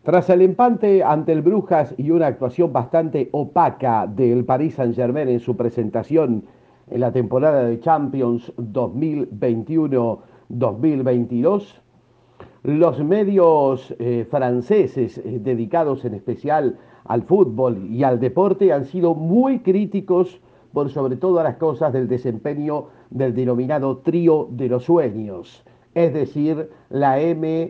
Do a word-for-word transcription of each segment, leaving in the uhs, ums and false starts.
Tras el empate ante el Brujas y una actuación bastante opaca del Paris Saint-Germain en su presentación en la temporada de Champions dos mil veintiuno-dos mil veintidós, los medios eh, franceses eh, dedicados en especial al fútbol y al deporte han sido muy críticos por sobre todas las cosas del desempeño del denominado trío de los sueños, es decir, la M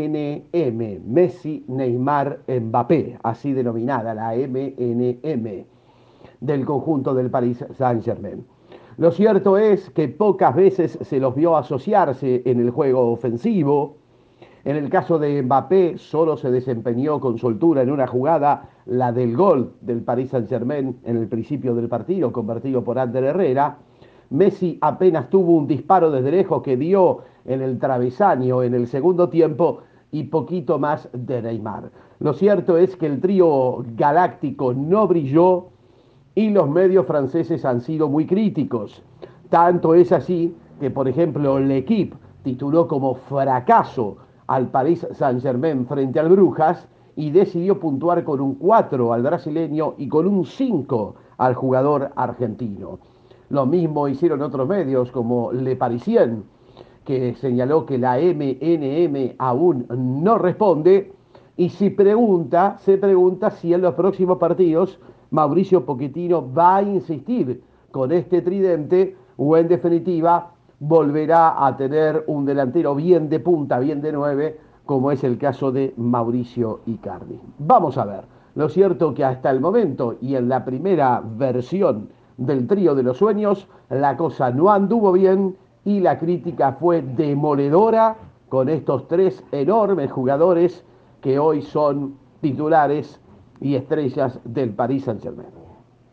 N M, Messi, Neymar, Mbappé, así denominada la M N M del conjunto del Paris Saint-Germain. Lo cierto es que pocas veces se los vio asociarse en el juego ofensivo. En el caso de Mbappé, solo se desempeñó con soltura en una jugada, la del gol del Paris Saint-Germain en el principio del partido, convertido por Ander Herrera. Messi apenas tuvo un disparo desde lejos que dio en el travesaño en el segundo tiempo y poquito más de Neymar. Lo cierto es que el trío galáctico no brilló y los medios franceses han sido muy críticos. Tanto es así que, por ejemplo, L'Equipe tituló como fracaso al Paris Saint-Germain frente al Brujas y decidió puntuar con un cuatro al brasileño y con un cinco al jugador argentino. Lo mismo hicieron otros medios como Le Parisien, que señaló que la M N M aún no responde y si pregunta, se pregunta si en los próximos partidos Mauricio Pochettino va a insistir con este tridente o en definitiva volverá a tener un delantero bien de punta, bien de nueve, como es el caso de Mauricio Icardi. Vamos a ver. Lo cierto que hasta el momento y en la primera versión del trío de los sueños, la cosa no anduvo bien y la crítica fue demoledora con estos tres enormes jugadores que hoy son titulares y estrellas del Paris Saint-Germain.